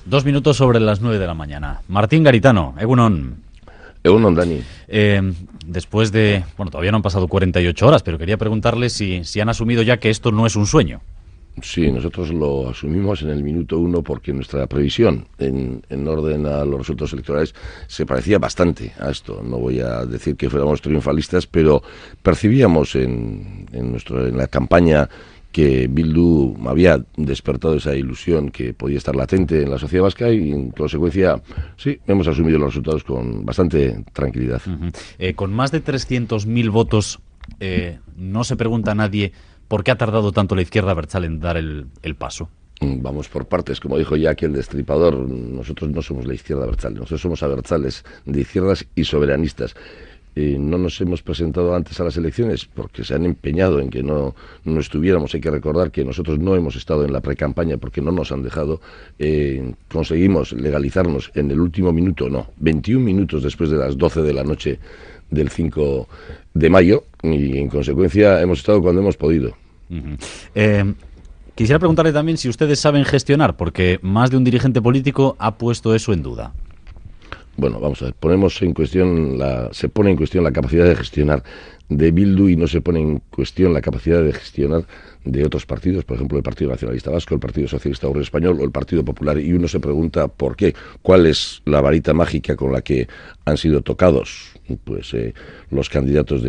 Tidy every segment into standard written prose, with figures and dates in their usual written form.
2 minutos sobre las 9 de la mañana. Martín Garitano, Egunon. Egunon, Dani. Después de... Bueno, todavía no han pasado 48 horas, pero quería preguntarles si han asumido ya que esto no es un sueño. Sí, nosotros lo asumimos en el minuto 1 porque nuestra previsión en orden a los resultados electorales se parecía bastante a esto. No voy a decir que fuéramos triunfalistas, pero percibíamos en la campaña que Bildu había despertado esa ilusión que podía estar latente en la sociedad vasca y, en consecuencia, sí, hemos asumido los resultados con bastante tranquilidad. Con más de 300.000 votos, no se pregunta a nadie por qué ha tardado tanto la izquierda abertzale en dar el paso. Vamos por partes, como dijo ya aquí el destripador, nosotros no somos la izquierda abertzale, nosotros somos abertzales de izquierdas y soberanistas. No nos hemos presentado antes a las elecciones porque se han empeñado en que no estuviéramos. Hay que recordar que nosotros no hemos estado en la precampaña porque no nos han dejado. Conseguimos legalizarnos en el último minuto, 21 minutos después de las 12 de la noche del 5 de mayo y en consecuencia hemos estado cuando hemos podido. Quisiera preguntarle también si ustedes saben gestionar, porque más de un dirigente político ha puesto eso en duda. Bueno, vamos a ver, se pone en cuestión la capacidad de gestionar de Bildu y no se pone en cuestión la capacidad de gestionar de otros partidos, por ejemplo el Partido Nacionalista Vasco, el Partido Socialista Obrero Español o el Partido Popular, y uno se pregunta por qué, cuál es la varita mágica con la que han sido tocados pues los candidatos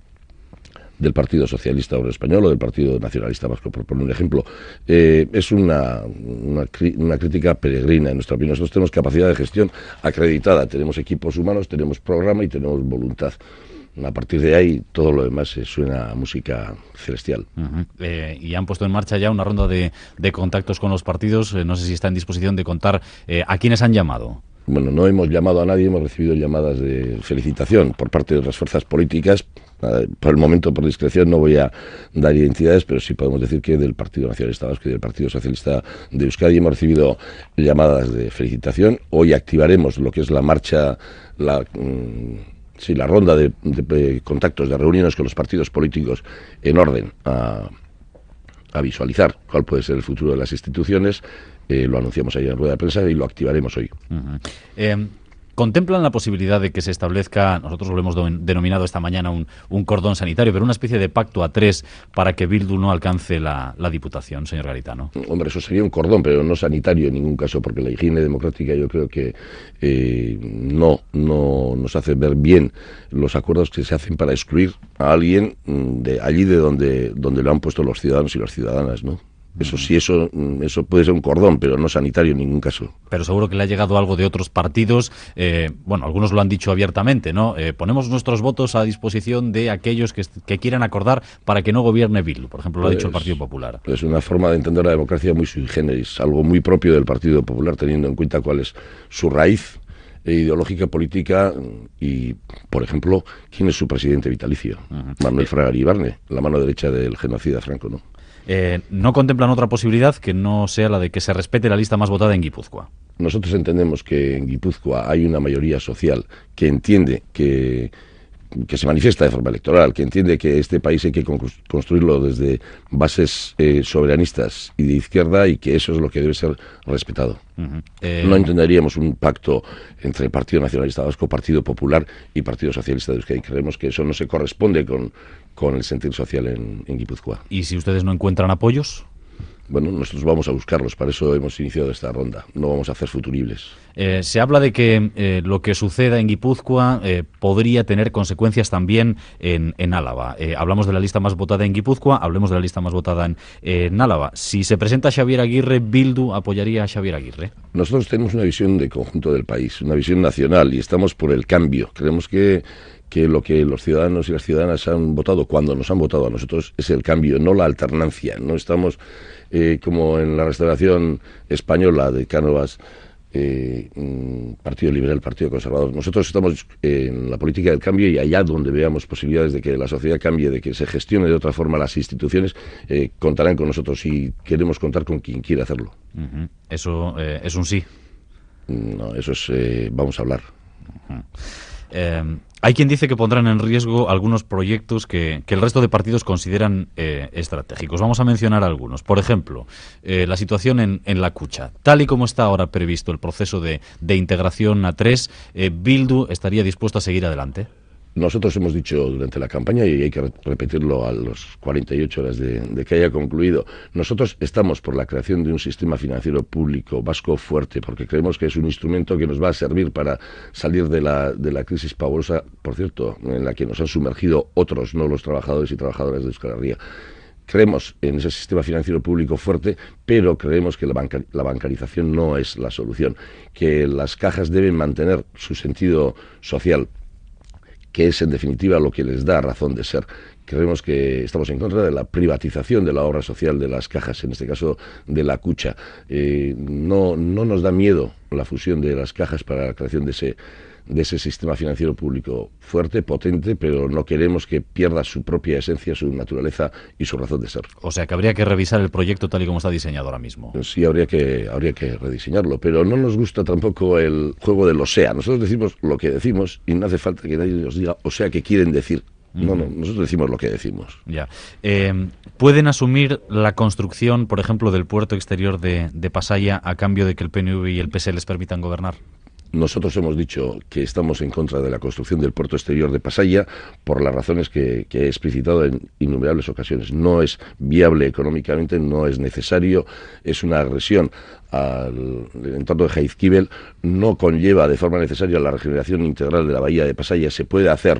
del Partido Socialista Obrero Español o del Partido Nacionalista Vasco, por poner un ejemplo. Es una crítica peregrina, en nuestra opinión. Nosotros tenemos capacidad de gestión acreditada, tenemos equipos humanos, tenemos programa y tenemos voluntad. A partir de ahí, todo lo demás suena a música celestial. Y han puesto en marcha ya una ronda de contactos con los partidos. No sé si está en disposición de contar a quiénes han llamado. Bueno, no hemos llamado a nadie, hemos recibido llamadas de felicitación por parte de otras fuerzas políticas. Por el momento, por discreción, no voy a dar identidades, pero sí podemos decir que del Partido Nacionalista Vasco y del Partido Socialista de Euskadi hemos recibido llamadas de felicitación. Hoy activaremos lo que es la marcha, la ronda de contactos, de reuniones con los partidos políticos en orden a visualizar cuál puede ser el futuro de las instituciones. Lo anunciamos ayer en rueda de prensa y lo activaremos hoy. ¿Contemplan la posibilidad de que se establezca, nosotros lo hemos denominado esta mañana un cordón sanitario, pero una especie de pacto a tres para que Bildu no alcance la diputación, señor Garitano? Hombre, eso sería un cordón, pero no sanitario en ningún caso, porque la higiene democrática yo creo que no nos hace ver bien los acuerdos que se hacen para excluir a alguien de allí de donde lo han puesto los ciudadanos y las ciudadanas, ¿no? Eso sí, eso puede ser un cordón, pero no sanitario en ningún caso. Pero seguro que le ha llegado algo de otros partidos. Bueno, algunos lo han dicho abiertamente, ¿no? Ponemos nuestros votos a disposición de aquellos que quieran acordar para que no gobierne Bildu. Por ejemplo, lo ha dicho el Partido Popular. Es una forma de entender la democracia muy sui generis, algo muy propio del Partido Popular, teniendo en cuenta cuál es su raíz ideológica, política y, por ejemplo, quién es su presidente vitalicio. Manuel Fraga Iribarne, la mano derecha del genocida Franco, ¿no? ¿No contemplan otra posibilidad que no sea la de que se respete la lista más votada en Guipúzcoa? Nosotros entendemos que en Guipúzcoa hay una mayoría social que entiende que se manifiesta de forma electoral, que entiende que este país hay que construirlo desde bases soberanistas y de izquierda y que eso es lo que debe ser respetado. No entenderíamos un pacto entre Partido Nacionalista Vasco, Partido Popular y Partido Socialista de Euskadi. Creemos que eso no se corresponde con el sentir social en Guipúzcoa. ¿Y si ustedes no encuentran apoyos? Bueno, nosotros vamos a buscarlos, para eso hemos iniciado esta ronda, no vamos a hacer futuribles. Se habla de que lo que suceda en Guipúzcoa podría tener consecuencias también en Álava. Hablamos de la lista más votada en Guipúzcoa, hablemos de la lista más votada en Álava. Si se presenta Xabier Aguirre, ¿Bildu apoyaría a Xabier Aguirre? Nosotros tenemos una visión de conjunto del país, una visión nacional, y estamos por el cambio. Creemos que lo que los ciudadanos y las ciudadanas han votado cuando nos han votado a nosotros es el cambio, no la alternancia. No estamos como en la restauración española de Cánovas, Partido Liberal, Partido Conservador. Nosotros estamos en la política del cambio y allá donde veamos posibilidades de que la sociedad cambie, de que se gestione de otra forma las instituciones, contarán con nosotros y queremos contar con quien quiera hacerlo. ¿Eso es un sí? No, eso es vamos a hablar. Hay quien dice que pondrán en riesgo algunos proyectos que el resto de partidos consideran estratégicos. Vamos a mencionar algunos. Por ejemplo, la situación en La Cucha. Tal y como está ahora previsto el proceso de integración A3, ¿Bildu estaría dispuesto a seguir adelante? Nosotros hemos dicho durante la campaña, y hay que repetirlo a los 48 horas de que haya concluido, nosotros estamos por la creación de un sistema financiero público vasco fuerte, porque creemos que es un instrumento que nos va a servir para salir de la crisis pavorosa, por cierto, en la que nos han sumergido otros, no los trabajadores y trabajadoras de Euskal Herria. Creemos en ese sistema financiero público fuerte, pero creemos que la bancarización no es la solución, que las cajas deben mantener su sentido social, que es en definitiva lo que les da razón de ser. Creemos que estamos en contra de la privatización de la obra social de las cajas, en este caso de La Cucha. No nos da miedo la fusión de las cajas para la creación de ese sistema financiero público fuerte, potente, pero no queremos que pierda su propia esencia, su naturaleza y su razón de ser. O sea que habría que revisar el proyecto tal y como está diseñado ahora mismo. Sí, habría que rediseñarlo, pero no nos gusta tampoco el juego del o sea. Nosotros decimos lo que decimos y no hace falta que nadie nos diga o sea qué quieren decir. No, nosotros decimos lo que decimos. Ya. ¿Pueden asumir la construcción, por ejemplo, del puerto exterior de Pasaia a cambio de que el PNV y el PS les permitan gobernar? Nosotros hemos dicho que estamos en contra de la construcción del puerto exterior de Pasaia por las razones que he explicitado en innumerables ocasiones. No es viable económicamente, no es necesario, es una agresión al entorno de Jaizkibel, no conlleva de forma necesaria la regeneración integral de la bahía de Pasaia. Se puede hacer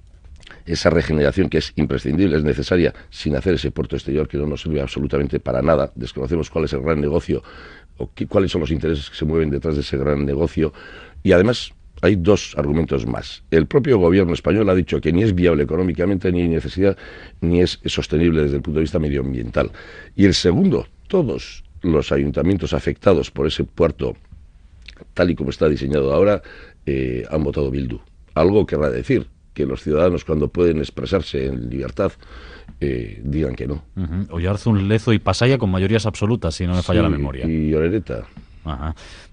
esa regeneración que es imprescindible, es necesaria, sin hacer ese puerto exterior que no nos sirve absolutamente para nada. Desconocemos cuál es el gran negocio o cuáles son los intereses que se mueven detrás de ese gran negocio. Y además hay dos argumentos más. El propio gobierno español ha dicho que ni es viable económicamente, ni hay necesidad, ni es sostenible desde el punto de vista medioambiental. Y el segundo, todos los ayuntamientos afectados por ese puerto, tal y como está diseñado ahora, han votado Bildu. Algo querrá decir que los ciudadanos, cuando pueden expresarse en libertad, digan que no. Oyarzun, Lezo y Pasaia con mayorías absolutas, si no me falla la memoria. Y Orereta. Ajá.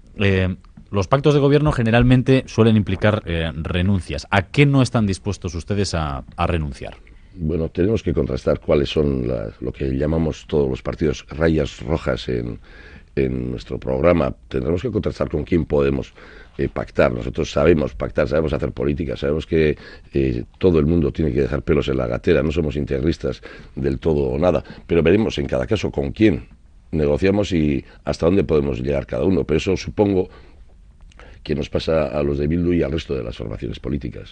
Los pactos de gobierno generalmente suelen implicar renuncias. ¿A qué no están dispuestos ustedes a renunciar? Bueno, tenemos que contrastar cuáles son lo que llamamos todos los partidos rayas rojas en nuestro programa. Tendremos que contrastar con quién podemos pactar. Nosotros sabemos pactar, sabemos hacer política, sabemos que todo el mundo tiene que dejar pelos en la gatera, no somos integristas del todo o nada, pero veremos en cada caso con quién negociamos y hasta dónde podemos llegar cada uno. Pero eso supongo que nos pasa a los de Bildu y al resto de las formaciones políticas.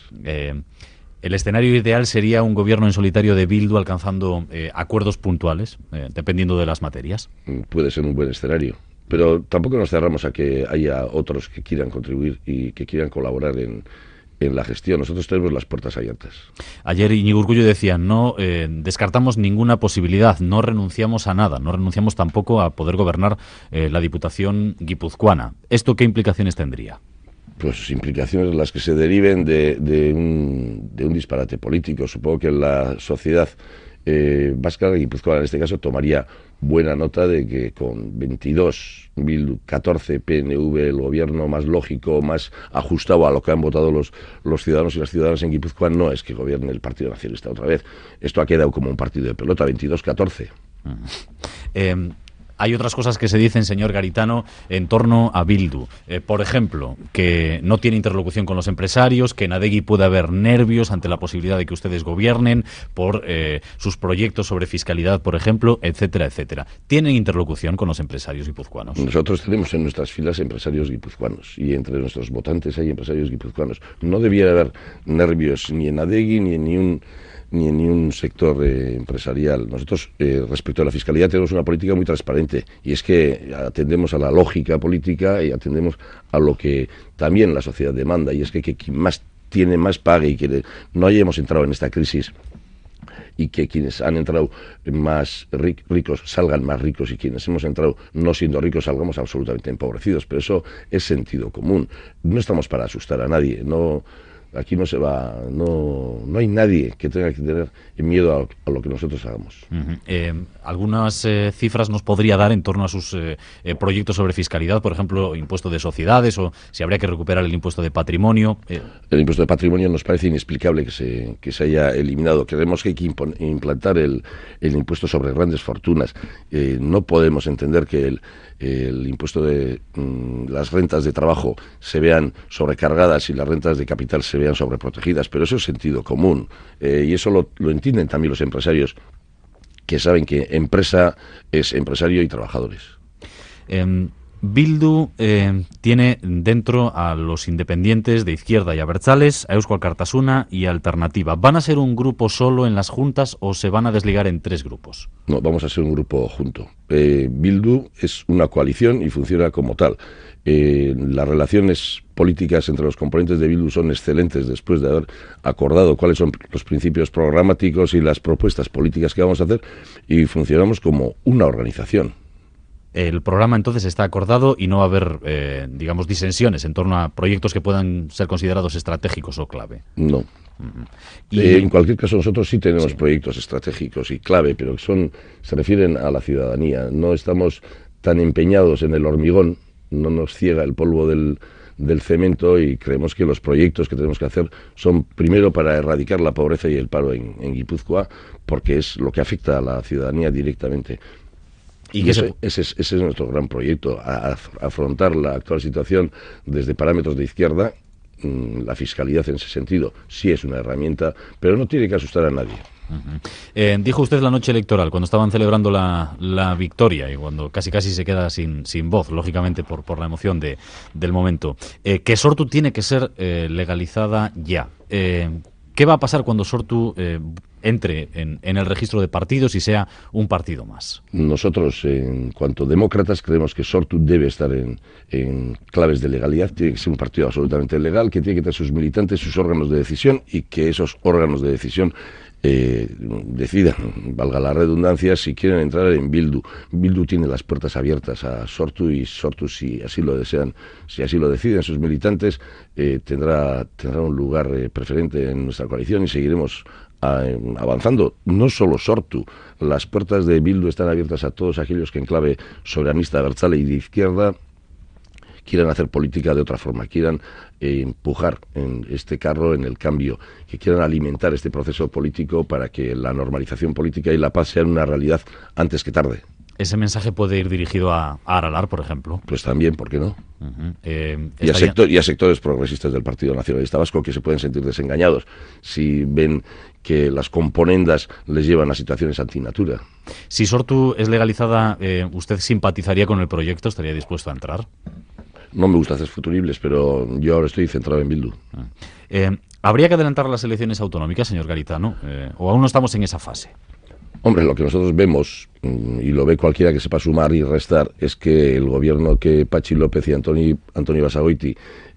El escenario ideal sería un gobierno en solitario de Bildu alcanzando acuerdos puntuales, dependiendo de las materias. Puede ser un buen escenario, pero tampoco nos cerramos a que haya otros que quieran contribuir y que quieran colaborar en la gestión. Nosotros tenemos las puertas abiertas. Ayer Iñigo Urkullu decía, no descartamos ninguna posibilidad, no renunciamos a nada, no renunciamos tampoco a poder gobernar la Diputación guipuzcoana. ¿Esto qué implicaciones tendría? Pues implicaciones las que se deriven de un disparate político. Supongo que la sociedad vasca, guipuzcoana en este caso, tomaría buena nota de que con 22, 14 PNV, el gobierno más lógico, más ajustado a lo que han votado los ciudadanos y las ciudadanas en Guipúzcoa, no es que gobierne el Partido Nacionalista otra vez. Esto ha quedado como un partido de pelota, 22-14. Hay otras cosas que se dicen, señor Garitano, en torno a Bildu. Por ejemplo, que no tiene interlocución con los empresarios, que en Adegi puede haber nervios ante la posibilidad de que ustedes gobiernen por sus proyectos sobre fiscalidad, por ejemplo, etcétera, etcétera. ¿Tienen interlocución con los empresarios guipuzcoanos? Nosotros tenemos en nuestras filas empresarios guipuzcoanos y entre nuestros votantes hay empresarios guipuzcoanos. No debiera haber nervios ni en Adegi ni en un sector empresarial. Nosotros, respecto a la fiscalidad, tenemos una política muy transparente y es que atendemos a la lógica política y atendemos a lo que también la sociedad demanda, y es que quien más tiene más pague y que no hayamos entrado en esta crisis y que quienes han entrado más ricos salgan más ricos y quienes hemos entrado no siendo ricos salgamos absolutamente empobrecidos. Pero eso es sentido común. No estamos para asustar a nadie, no Aquí no se va, no hay nadie que tenga que tener miedo a lo que nosotros hagamos. Algunas cifras nos podría dar en torno a sus proyectos sobre fiscalidad, por ejemplo, impuesto de sociedades, o si habría que recuperar el impuesto de patrimonio. El impuesto de patrimonio nos parece inexplicable que se haya eliminado. Creemos que hay que implantar el impuesto sobre grandes fortunas. No podemos entender que el impuesto de las rentas de trabajo se vean sobrecargadas y las rentas de capital se vean sobreprotegidas, pero eso es sentido común, y eso lo entienden también los empresarios, que saben que empresa es empresario y trabajadores. Bildu tiene dentro a los independientes de izquierda y Abertzales, a Eusko Alkartasuna y Alternativa. ¿Van a ser un grupo solo en las juntas o se van a desligar en 3 grupos? No, vamos a ser un grupo junto. Bildu es una coalición y funciona como tal. Las relaciones políticas entre los componentes de Bildu son excelentes después de haber acordado cuáles son los principios programáticos y las propuestas políticas que vamos a hacer, y funcionamos como una organización. El programa entonces está acordado y no va a haber, digamos, disensiones en torno a proyectos que puedan ser considerados estratégicos o clave. No. En cualquier caso, nosotros sí tenemos proyectos estratégicos y clave, pero se refieren a la ciudadanía. No estamos tan empeñados en el hormigón, no nos ciega el polvo del cemento, y creemos que los proyectos que tenemos que hacer son primero para erradicar la pobreza y el paro en Guipúzcoa, porque es lo que afecta a la ciudadanía directamente. Y ese es nuestro gran proyecto, afrontar la actual situación desde parámetros de izquierda. La fiscalidad en ese sentido sí es una herramienta, pero no tiene que asustar a nadie. Dijo usted la noche electoral, cuando estaban celebrando la victoria y cuando casi se queda sin voz, lógicamente por la emoción del momento, que Sortu tiene que ser legalizada ya. ¿Qué va a pasar cuando Sortu entre en el registro de partidos y sea un partido más? Nosotros, en cuanto a demócratas, creemos que Sortu debe estar en claves de legalidad. Tiene que ser un partido absolutamente legal, que tiene que tener sus militantes, sus órganos de decisión, y que esos órganos de decisión decidan, valga la redundancia, si quieren entrar en Bildu. Bildu tiene las puertas abiertas a Sortu, y Sortu, si así lo desean, si así lo deciden sus militantes, tendrá un lugar preferente en nuestra coalición, y seguiremos avanzando. No solo Sortu, las puertas de Bildu están abiertas a todos aquellos que en clave soberanista, abertzale y de izquierda quieran hacer política de otra forma, quieran empujar en este carro en el cambio, que quieran alimentar este proceso político para que la normalización política y la paz sean una realidad antes que tarde. ¿Ese mensaje puede ir dirigido a Aralar, por ejemplo? Pues también, ¿por qué no? Y a sectores progresistas del Partido Nacionalista Vasco, que se pueden sentir desengañados si ven que las componendas les llevan a situaciones antinatura. Si Sortu es legalizada, ¿usted simpatizaría con el proyecto? ¿Estaría dispuesto a entrar? No me gusta hacer futuribles, pero yo ahora estoy centrado en Bildu. ¿Habría que adelantar las elecciones autonómicas, señor Garitano? ¿O aún no estamos en esa fase? Hombre, lo que nosotros vemos, y lo ve cualquiera que sepa sumar y restar, es que el gobierno que Patxi López y Antonio Basagoiti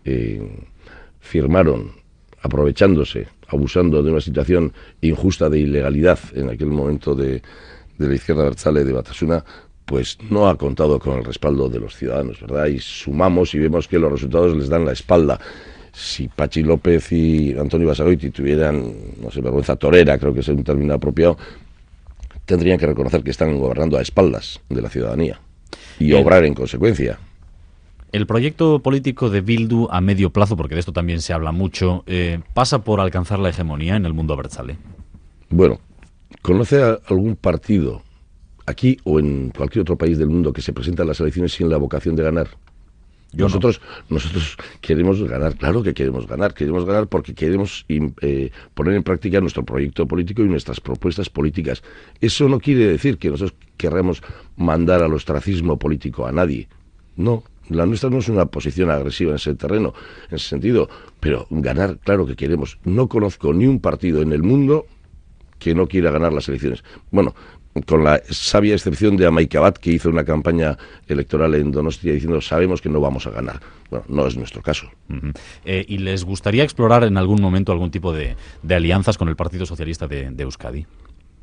firmaron, aprovechándose, abusando de una situación injusta de ilegalidad en aquel momento de la izquierda abertzale de Batasuna, pues no ha contado con el respaldo de los ciudadanos, ¿verdad? Y sumamos y vemos que los resultados les dan la espalda. Si Patxi López y Antonio Basagoiti tuvieran, no sé, vergüenza torera, creo que es un término apropiado, tendrían que reconocer que están gobernando a espaldas de la ciudadanía y obrar en consecuencia. El proyecto político de Bildu a medio plazo, porque de esto también se habla mucho, pasa por alcanzar la hegemonía en el mundo abertzale. Bueno, ¿conoce a algún partido aquí o en cualquier otro país del mundo que se presenta a las elecciones sin la vocación de ganar? Nosotros queremos ganar, claro que queremos ganar porque queremos poner en práctica nuestro proyecto político y nuestras propuestas políticas. Eso no quiere decir que nosotros querramos mandar al ostracismo político a nadie. No, la nuestra no es una posición agresiva en ese terreno, en ese sentido, pero ganar, claro que queremos. No conozco ni un partido en el mundo que no quiera ganar las elecciones. Bueno, con la sabia excepción de Amaikabat, que hizo una campaña electoral en Donostia diciendo sabemos que no vamos a ganar. Bueno, no es nuestro caso. ¿Y les gustaría explorar en algún momento algún tipo de alianzas con el Partido Socialista de Euskadi?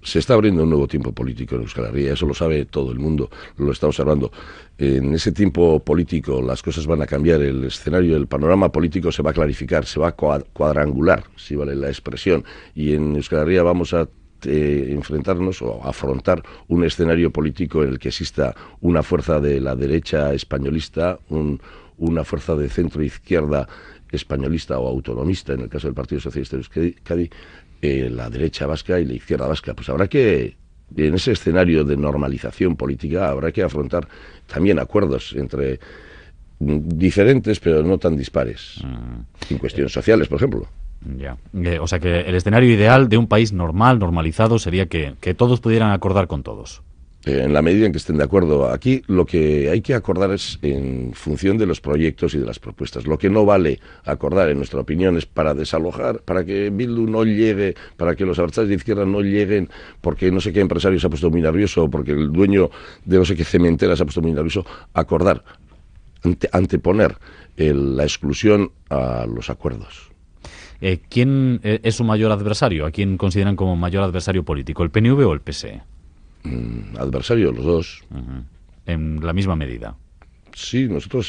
Se está abriendo un nuevo tiempo político en Euskal Herria, eso lo sabe todo el mundo, lo está observando. En ese tiempo político las cosas van a cambiar, el escenario, el panorama político se va a clarificar, se va a cuadrangular, si vale la expresión, y en Euskal Herria vamos a enfrentarnos o afrontar un escenario político en el que exista una fuerza de la derecha españolista, una fuerza de centro-izquierda españolista o autonomista, en el caso del Partido Socialista de Euskadi, la derecha vasca y la izquierda vasca. Pues habrá que, en ese escenario de normalización política, habrá que afrontar también acuerdos entre diferentes pero no tan dispares, en cuestiones sociales, por ejemplo. Ya. O sea que el escenario ideal de un país normal, normalizado, sería que todos pudieran acordar con todos. En la medida en que estén de acuerdo. Aquí lo que hay que acordar es en función de los proyectos y de las propuestas. Lo que no vale acordar, en nuestra opinión, es para desalojar, para que Bildu no llegue, para que los abertzales de izquierda no lleguen, porque no sé qué empresario se ha puesto muy nervioso, porque el dueño de no sé qué cementera se ha puesto muy nervioso. Acordar, anteponer la exclusión a los acuerdos. ¿Quién es su mayor adversario? ¿A quién consideran como mayor adversario político? ¿El PNV o el PSE? Adversario, los dos. En la misma medida. Sí, nosotros,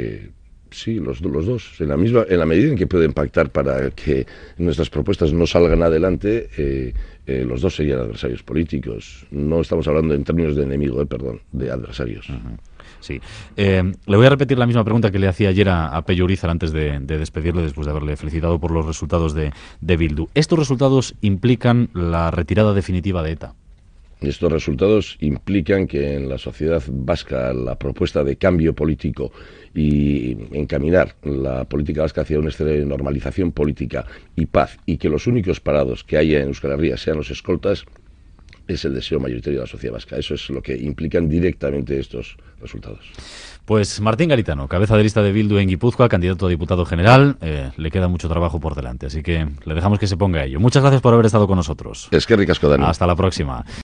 sí, los dos. En la medida en que pueden pactar para que nuestras propuestas no salgan adelante, los dos serían adversarios políticos. No estamos hablando en términos de enemigo, perdón, de adversarios. Sí. Le voy a repetir la misma pregunta que le hacía ayer a Pello Urizar antes de despedirle, después de haberle felicitado por los resultados de Bildu. ¿Estos resultados implican la retirada definitiva de ETA? Estos resultados implican que en la sociedad vasca la propuesta de cambio político y encaminar la política vasca hacia un escenario de normalización política y paz, y que los únicos parados que haya en Euskal Herria sean los escoltas, es el deseo mayoritario de la sociedad vasca. Eso es lo que implican directamente estos resultados. Pues Martín Garitano, cabeza de lista de Bildu en Guipúzcoa, candidato a diputado general, le queda mucho trabajo por delante, así que le dejamos que se ponga a ello. Muchas gracias por haber estado con nosotros. Eskerrik asko, Dani. Hasta la próxima.